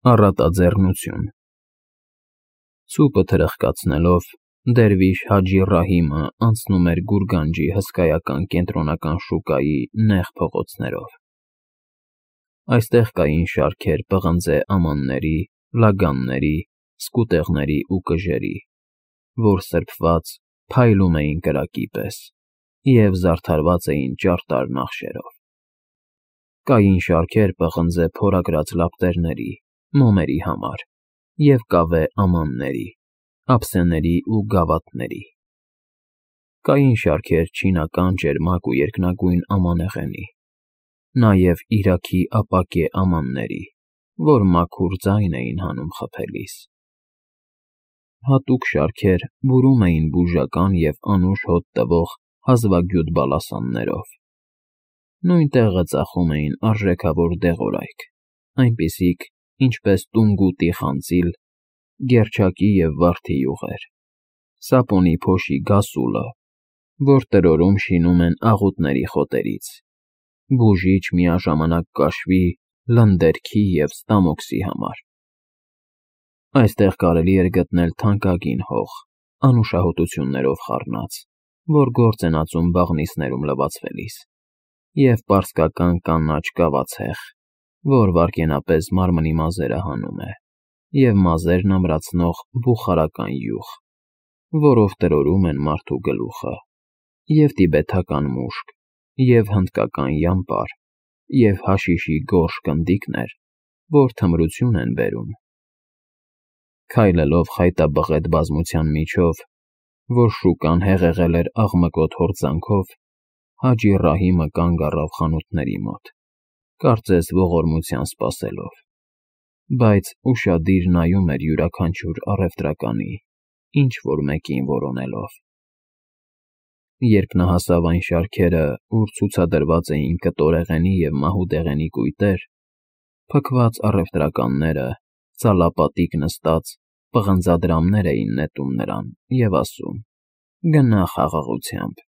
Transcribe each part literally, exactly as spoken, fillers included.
Առատաձեռնություն։ Ցուպը թրխկացնելով, դերվիշ Հաջի Ռահիմը անցնում էր Գուրգանջի հսկայական կենտրոնական շուկայի նեղ փողոցներով։ Այստեղ կային շարքեր պղնձե ամանների, լագանների, սկուտեղների ու կժերի, որ սրբված փայլում էին կրակի պես և զարդարված էին ճարտար նախշերով։ Կային շարքեր պղնձե փորագրած լապտերների, մոմերի համար և կավե ամանների, ափսեների ու գավաթների։ Կային շարքեր չինական ճերմակ ու երկնագույն ամանեղենի, նաև Իրաքի ապակե ամանների, որ մաքուր ձայն էին հանում խփելիս։ Հատուկ շարքեր բուրում էին բուժական և անուշ հոտ տվող հազվագյուտ բալասաններով։ Նույն տեղը ծախում էին արժեքավոր դեղորայք, այնպիսիք, ինչպես տունգուտի խանձիլ, գերչակի և վարդի յուղեր, սապոնի փոշի գասուլը, որ տրորում շինում են աղուտների խոտերից, բուժիչ միաժամանակ կաշվի, լնդերքի և ստամոքսի համար։ Այստեղ կարելի էր գտնել թանկագին հող, անուշահոտություններով խառնած, որ գործ են ածում բաղնիցներում լվացվելիս, և պարսկական կանաչ կավացեղ, որ վայրկենապես մարմնի մազերը հանում է, և մազերն ամրացնող բուխարական յուղ, որով տրորում են մարդու գլուխը, և տիբեթական մուշկ, և հնդկական յամպար, և հաշիշի գորշ կնդիկներ, որ թմրություն են բերում։ Քայլելով խայտաբղետ բազմության միջով, որ շուկան հեղեղել էր աղմկոտ հորձանքով, Հաջի Ռահիմը կանգ առավ խանութների մոտ, կարծես ողորմության սպասելով, բայց ուշադիր նայում էր յուրաքանչյուր առևտրականի, ինչ֊որ մեկին որոնելով։ Երբ նա հասավ այն շարքերը, ուր ցուցադրված էին կտորեղենի և մահուդեղենի կույտեր, փքված առևտրականները, ծալապատիկ նստած, պղնձադրամներ էին նետում նրան և ասում. «Գնա խաղաղությամբ»։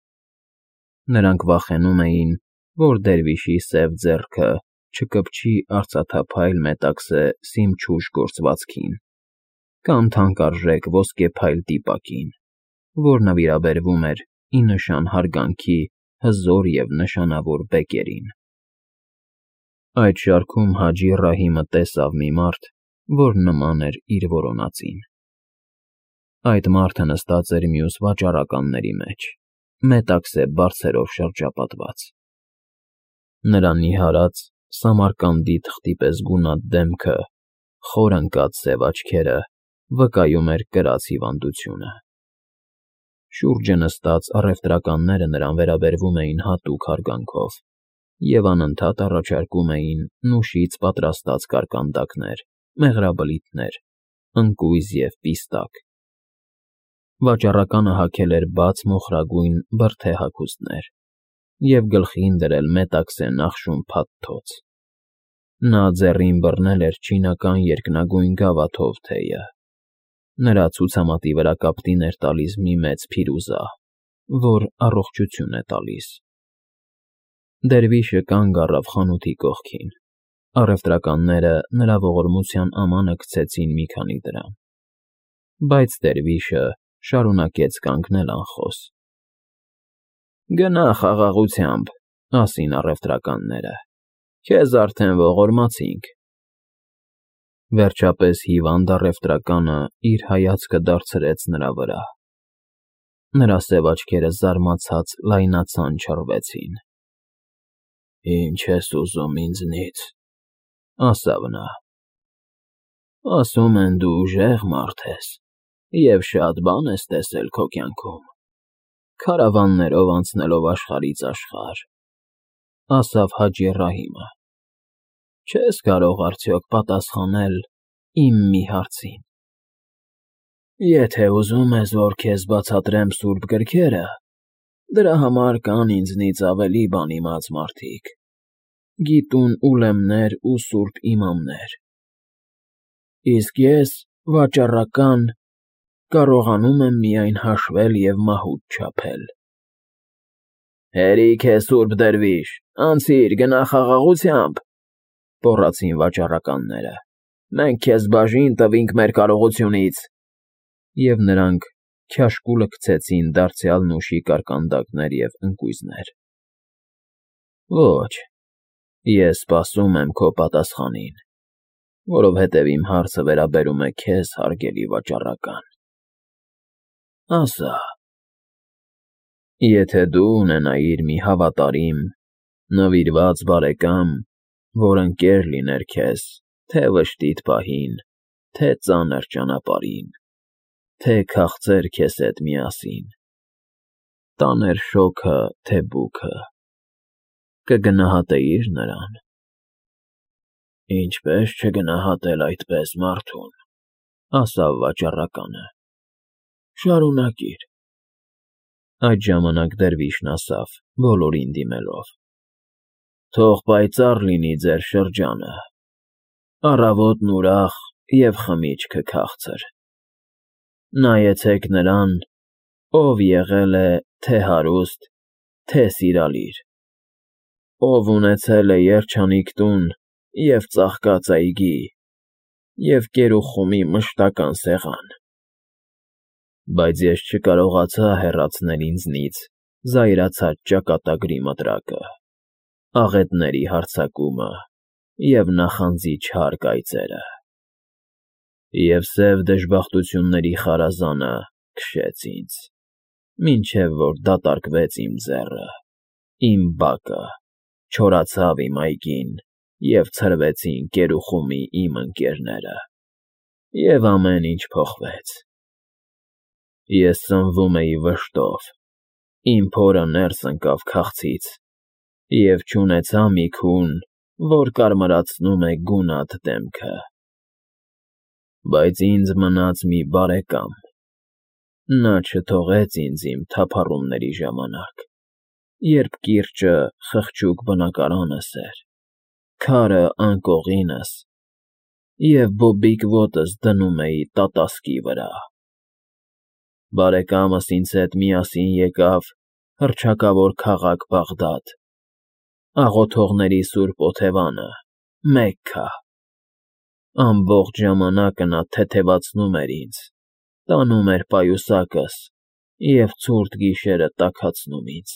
Նրանք վախենում էին, որ դերվիշի սև ձեռքը չկպչի արծաթափայլ մետաքսե սիմչուշ գործվածքին կամ թանկարժեք ոսկեփայլ տիպակին, որ նվիրաբերվում էր ի նշան հարգանքի հզոր և նշանավոր բեկերին։ Այդ շարքում Հաջի Ռահիմը տեսավ մի մարդ, որ նման էր իր որոնածին։ Այդ մարդը նստած էր մյուս վաճառականների մեջ, մետաքսե բարձերով շրջապատված։ Նրա նիհարած, Սամարկանդի թղթի պես գունատ դեմքը, խոր ընկած սև աչքերը վկայում էր կրած հիվանդությունը։ Շուրջը նստած առևտրականները նրան վերաբերվում էին հատուկ հարգանքով և անընդհատ առաջարկում էին նուշից պատրաստած կարկանդակներ, մեղրաբլիթներ, ընկույզ և պիստակ։ Վաճառականը հագել էր բաց մոխրագույն բրդե հագուստներ և գլխին դրել մետաքսե նախշում փաթթոց։ Նա ձեռին բռնել էր չինական երկնագույն գավաթով թեյը։ Նրա ցուցամատի վրա կապտին էր տալիս մի մեծ փիրուզա, որ առողջություն է տալիս։ Դերվիշը կանգ առավ խանութի կողքին։ Առևտրականները նրա ողորմության ամանը քցեցին մի քանի դրամ, բայց դերվիշը շարունակեց կանգնել անխոս։ «Գնա խաղաղությամբ», ասին առևտրականները, «քեզ արդեն ողորմացինք»։ Վերջապես հիվանդ առևտրականը իր հայացքը դարձրեց նրա վրա։ Նրա սև աչքերը զարմացած լայնացան չռվեցին։ «Ի՞նչ ես ուզում ինձնից», ասավ նա։ «Ասում են դու ուժեղ մարդ ես և շատ բան ես տեսել քո կյանքում, քարավաններով անցնելով աշխարհից աշխարհ», ասավ Հաջի Ռահիմը։ «Չես կարող արդյոք պատասխանել իմ մի հարցին։ Եթե ուզում ես, որ քեզ բացատրեմ սուրբ գրքերը, դրա համար կան ինձնից ավելի բան իմաց մարդիկ, գիտուն ուլեմներ ու սուրբ իմամներ, իսկ ես, վաճառական, կարողանում եմ միայն հաշվել և մահուճ չափել»։ «Հերիք է, սուրբ դերվիշ, անցիր, գնա խաղաղությամբ», գոռացին վաճառականները Մենք քեզ բաժին տվինք մեր կարողությունից։ Եվ նրանք քյաշկուլը գցեցին դարձյալ նուշի կարկանդակներ և ընկույզներ։ Ոչ, ես սպասում եմ քո պատասխանին, որովհետև իմ հարցը վերաբերում է քեզ, հարգելի վաճառական։ Ասա, եթե դու ունենայիր մի հավատարիմ, նվիրված բարեկամ, որ ընկեր լիներ քեզ թե՛ վշտիդ պահին, թե՛ ծանր ճանապարհին, թե՛ քաղցեր քեզ հետ միասին, տաներ շոգը, թե բուքը, կգնահատեի՞ր նրան։ Ինչպե՞ս չգնահատել այդպես մարդուն,֊ ասավ վաճառականը։ Շարունակիր։ Այդ ժամանակ դերվիշն ասավ, բոլորին դիմելով. Թող պայծառ լինի ձեր շրջանը, առավոտն ուրախ և խմիչքը քաղցր։ Նայեցեք նրան, ով եղել է թե՛ հարուստ, թե՛ սիրալիր, ով ունեցել է երջանիկ տուն և ծաղկած այգի և կերուխումի մշտական սեղան։ Բայց ես չկարողացա հեռացնել ինձնից զայրացած ճակատագրի մտրակը, աղետների հարձակումը և նախանձի չար կայծերը։ Եվ սև դժբախտությունների խարազանը քշեց ինձ, մինչև որ դատարկվեց իմ ձեռը, իմ բակը, չորացավ իմ այգին և ցրվեցին կերուխումի իմ ընկերները, և ամեն ինչ փոխվեց։ Ես սնվում էի վշտով, իմ փորը ներս ընկավ քաղցից և չունեցա մի քուն, որ կարմրացնում է գունատ դեմքը։ Բայց ինձ մնաց մի բարեկամ։ Նա չթողեց ինձ իմ թափառումների ժամանակ, երբ կիրճը խղճուկ բնակարանս էր, քարը անկողինս, և բոբիկ ոտս դնում էի տատասկի վրա։ Բարեկամս ինձ հետ միասին եկավ հռչակավոր քաղաք Բաղդադ, աղոթողների սուրբ օթևանը, Մեքքա։ Ամբողջ ժամանակը նա թեթևացնում էր ինձ, տանում էր պայուսակս և ցուրտ գիշերը տաքացնում ինձ։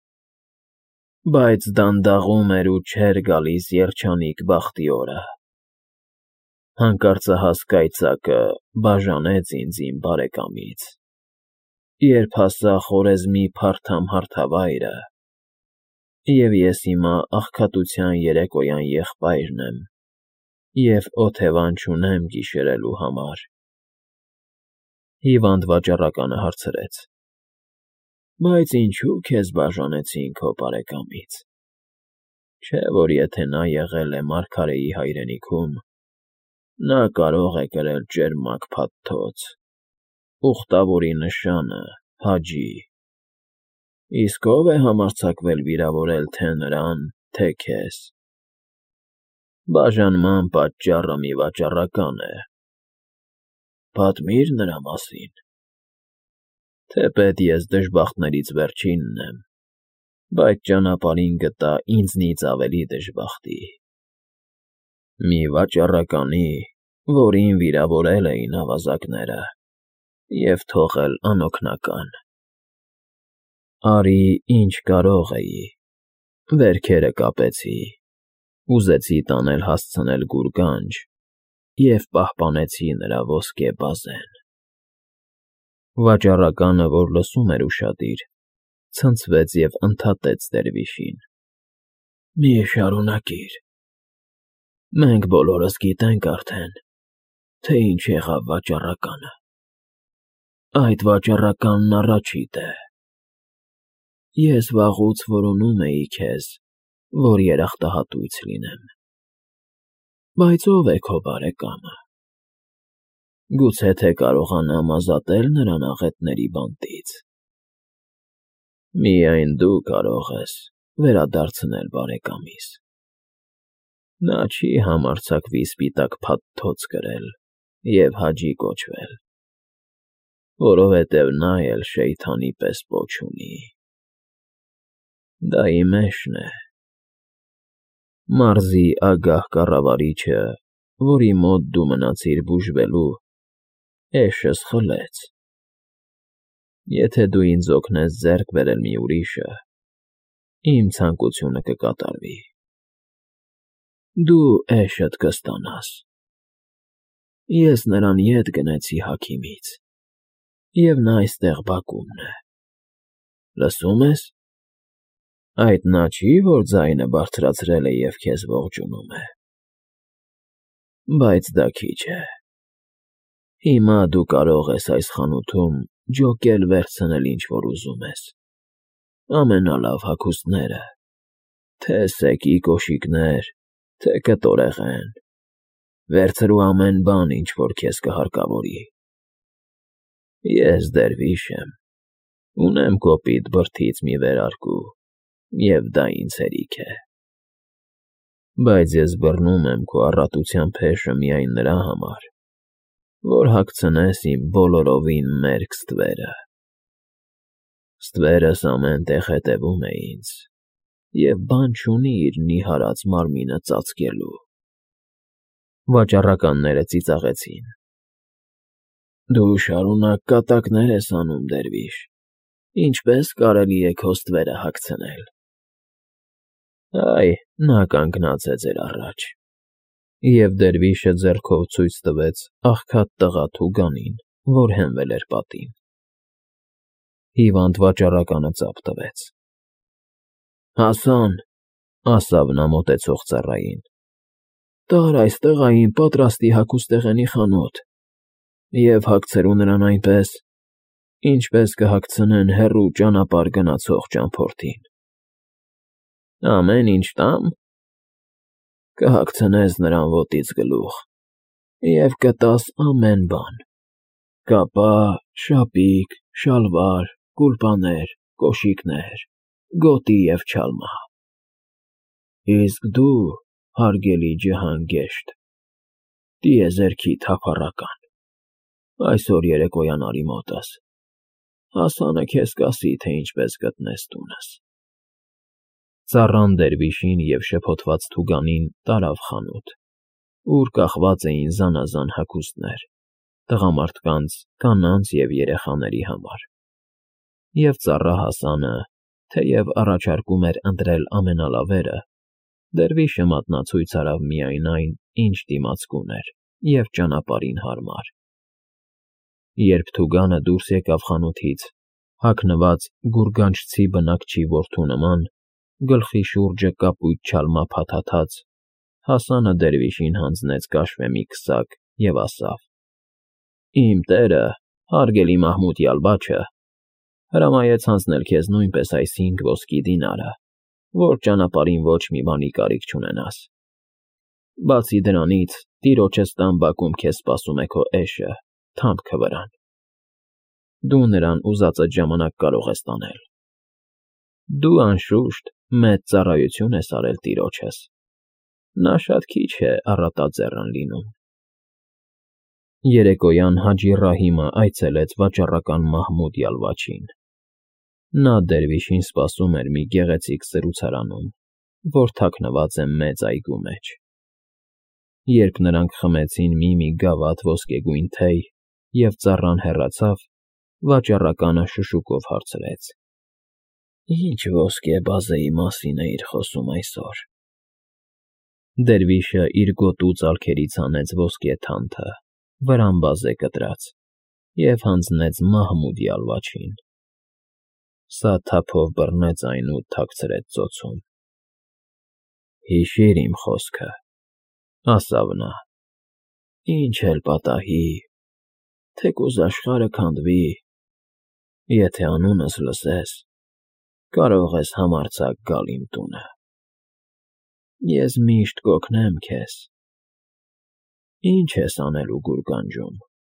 Բայց դանդաղում էր ու չէր գալիս երջանիկ բախտի օրը։ Հանկարծահաս կայծակը բաժանեց ինձ իմ բարեկամից, երբ հասա խորեզմի փարթամ հարթավայրը, և ես հիմա աղքատության երեկոյան եղբայրն եմ և օթևան չունեմ գիշերելու համար։ Հիվանդ վաճառականը հարցրեց. Բայց ինչո՞ւ քեզ բաժանեցին քո բարեկամից։ Չէ՞ որ եթե նա եղել է մարգարեի հայրենիքում, նա կարող է կրել ճերմակ փաթթոց, ուխտավորի նշանը, Հաջի։ Իսկ ո՞վ է համարձակվել վիրավորել թե նրան, թե քեզ։ Բաժանման պատճառը մի վաճառական է։ Պատմի՛ր նրա մասին։ Թեպետ ես դժբախտներից վերջինն եմ, բայց ճանապարհին գտա ինձնից ավելի դժբախտի։ Մի վաճառականի, որին վիրավորել էին ավազակները և թողել անօգնական։ Արի, ինչ կարող էի, վերքերը կապեցի, ուզեցի տանել հասցնել գուրգանջ և պահպանեցի նրա ոսկե բազեն։ Վաճառականը, որ լսում էր ուշադիր, ցնցվեց և ընդհատեց դերվիշին. Մի շարունակիր։ Մենք բոլորս գիտենք արդեն, թե ինչ եղավ վաճառականը։ Այդ վաճառականն առաջիտ է։ Ես վաղուց որոնում էի քեզ, որ երախտահատույց լինեմ։ Բայց ո՞վ է քո բարեկամը։ Գուցե թե կարողանամ ազատել նրան աղետների բանտից։ Միայն դու կարող ես վերադարձնել բարեկամիս։ Նա չի համարձակվի սպիտակ փաթթոց կրել և Հաջի կոչվել, որովհետև նա էլ շեյթանի պես պոչ ունի։ Դա իմեջն է։ Մարզի ագահ կառավարիչը որի մոտ դու մնացիր բուժվելու, էշս խլեց։ Եթե դու ինձ օգնես ձեռք բերել մի ուրիշը, իմ ցանկությունը կկատարվի։ Դու էշդ կստանաս։ Ես նրան ետ գնեցի հաքիմից, և նա այստեղ բակումն է։ Լսում ես։ Այդ նա չի, որ ձայնը բարձրացրել է և քեզ ողջունում է։ Բայց դա քիչ է։ Հիմա դու կարող ես այս խանութում ջոկել վերցնել ինչ֊որ ուզում ես, ամենալավ հագուստները, թե սեկի կոշիկներ, թե կտորեղեն, վերցրու ամեն բան, ինչ որ քեզ կհարկավորի։ Ես դերվիշ եմ, ունեմ կոպիտ բրդից մի վերարկու, և դա ինձ հերիք է։ Բայց ես բռնում եմ քո առատության փեշը միայն նրա համար, որ հագցնես իմ բոլորովին մերկ ստվերը։ Ստվերս ամեն տեղ հետևում է ինձ և բան չունի իր նիհարած մարմինը ծածկելու։ Վաճառականները ծիծաղեցին։ Դու շարունակ կատակներ ես անում, դերվիշ, ինչպե՞ս կարելի է քո ստվերը հագցնել։ Այ նա կանգնած է ձեր առաջ։ Եվ դերվիշը ձեռքով ցույց տվեց աղքատ տղա Թուգանին, որ հենվել էր պատին։ Հիվանդ վաճառականը ծափ տվեց։ Հասան, ասավ նա մոտեցող ծառային, տար այս տղային պատրաստի հագուստեղենի խանութ և հագցրու նրան այնպես, ինչպես կհագցնեն հեռու ճանապարհ գնացող ճամփորդին։ Ամեն ինչ տա՞մ։ Կհագցնես նրան ոտից գլուխ և կտաս ամեն բան՝ կապա, շապիկ, շալվար, գուլպաներ, կոշիկներ, գոտի և չալմա։ Իսկ դու, հարգելի ջհանգեշտ, տիեզերքի թափառական, այսօր երեկոյան արի մոտս, Հասանը քեզ կասի, թե ինչպես գտնես տունս։ Ծառան դերվիշին և շփոթված Թուգանին տարավ խանութ, ուր կախված էին զանազան հագուստներ, տղամարդկանց, կանանց և երեխաների համար։ Եվ ծառա Հասանը, թեև առաջարկում էր ընտրել ամենալավերը, դերվիշը մատնացույց արավ միայն այն, ինչ դիմացկուն էր և ճանապարհին հարմար։ Երբ Թուգանը դուրս եկավ խանութից, հագնված գուրգանչցի բնակչի որդու նման, գլխի շուրջը կապույտ չալմա փաթաթած, Հասանը դերվիշին հանձնեց կաշվե մի քսակ և ասավ. Իմ տերը, հարգելի Մահմուդ Յալբաչը, հրամայեց հանձնել քեզ նույնպես այս հինգ ոսկի դինարը, որ ճանապարհին ոչ մի բանի կարիք չունենաս։ Բացի դրանից, տիրոջս տան բակում քեզ սպասում է քո էշը, թամբքը վրան։ Դու նրան ուզածդ ժամանակ կարող ես տանել։ Դու, անշուշտ, մեծ ծառայություն ես արել տիրոջս, նա շատ քիչ է առատաձեռն լինում։ Երեկոյան Հաջի Ռահիմը այցելեց վաճառական Մահմուդ Յալվաչին։ Նա դերվիշին սպասում էր մի գեղեցիկ սրուցարանում, որ թաքնված է մեծ այգու մեջ։ Երբ նրանք խմեցին մի-մի գավաթ ոսկեգույն թեյ և ծառան հեռացավ, վաճառականը շշուկով հարցրեց. Ինչ ոսկե֊բազեի մասին էիր խոսում այսօր։ Դերվիշը իր գոտու ծալքերից հանեց ոսկե թանթը, վրան բազե կտրած, և հանձնեց Մահմուդ Յալվաչին։ Սա թափով բռնեց այն ու թաքցրեց ծոցում։ Հիշիր իմ խոսքը, ասավ նա, ինչ էլ պատահի, թեկուզ աշխարհը քանդվի, եթե անունս լսես, կարող ես համարձակ գալ իմ տունը։ Ես միշտ կօգնեմ քեզ։ Ինչ ես անելու գուրգանջում։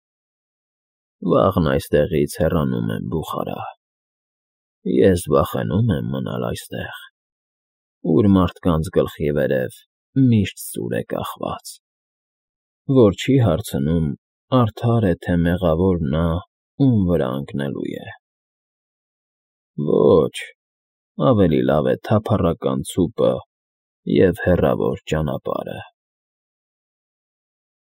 Վաղն այստեղից հեռանում եմ Բուխարա։ Ես վախենում եմ մնալ այստեղ, ուր մարդկանց գլխի վերև միշտ սուր է կախված, որ չի հարցնում արդար է, թե մեղավոր նա, ում վրա ընկնելու է։ Ոչ, ավելի լավ է թափառական ցուպը և հեռավոր ճանապարհը։